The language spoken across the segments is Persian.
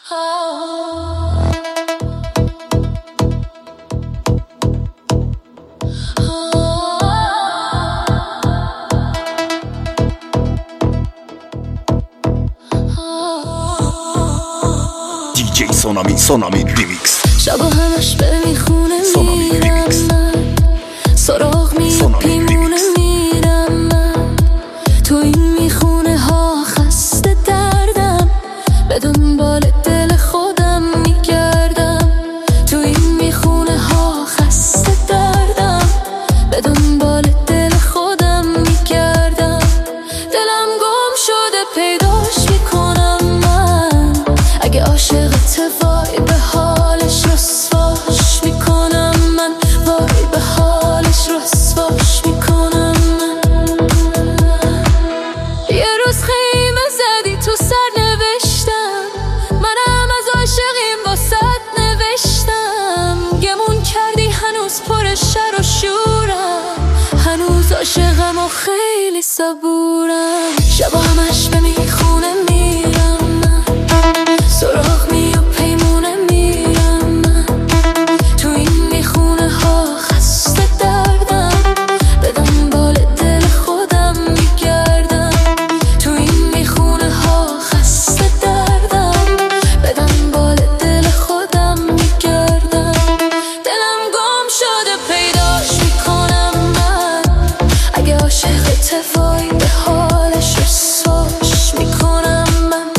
DJ سونامی ریمیکس. شب و همش به میخونه میرم من، سراغ پیمونه میرم من، تو این میخونه ها خسته دردم، به دنبال دل خودم میگردم، تو این میخونه ها خسته دردم، به دنبال دل خودم میگردم، دلم گم شده پیداش میکنم من، اگه عاشقت وای به حالش رسواش میکنم من، وای به حالش رسواش میکنم من. یه روز خیمه زدی تو سر نوشتم، منم از عاشقیم واسط نوشتم، گمون کردی هنوز پر شر و شورم، هنوز عاشقم و خیلی صبورم. شبا همش به میخونه میرم من، سراغ و پیمونه میرم من، تو این میخونه ها خسته دردم، به دنبال دل خودم میگردم، تو این میخونه ها خسته دردم، به دنبال دل خودم میگردم، دلم گم شده پیداش میکنم من، اگه عاشقت وای به حالش رسواش میکنم من.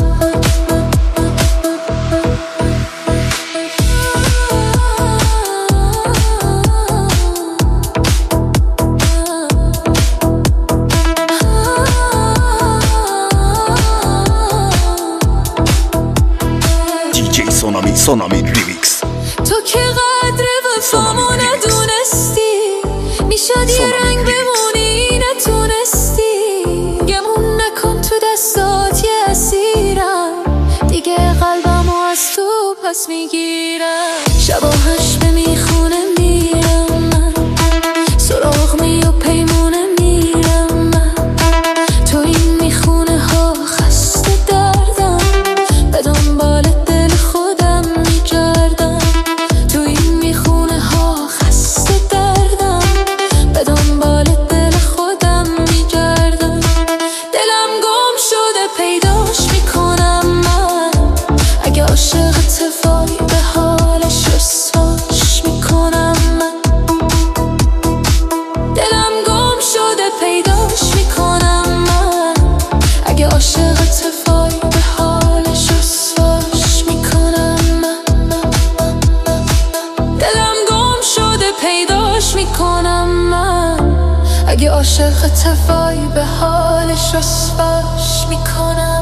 DJ سونامی ریمیکس. تو که قدر وفامو ندونستی، میشد یه رنگ بمونی نتونستی، گمون نکن تو دستات یه اسیرم، دیگه قلبمو از تو پس میگیرم. شباهش به میخونه میرم من، سراغ و پیمونه میرم من، تو این میخونه ها خسته دردم، به دنبال دل خودم میگردم، تو این میخونه ها خسته دردم، به دنبال دل خودم میگردم، دلم گم شده پیداش میکنم من، اگه عاشقت وای به حالش رسواش میکنم من، دلم گم شده پیداش میکنم من، اگه عاشقت وای به حالش رسواش میکنم من، دلم گم شده پیداش میکنم من، اگه عاشقت وای به حالش رسواش میکنم.